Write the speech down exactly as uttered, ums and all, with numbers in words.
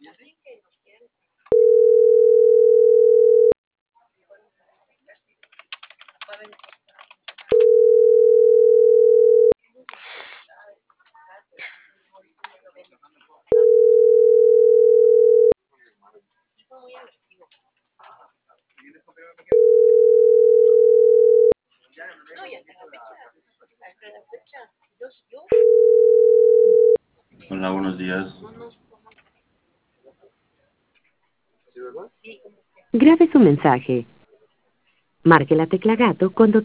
Hola, buenos días. Grabe su mensaje. Marque la tecla gato cuando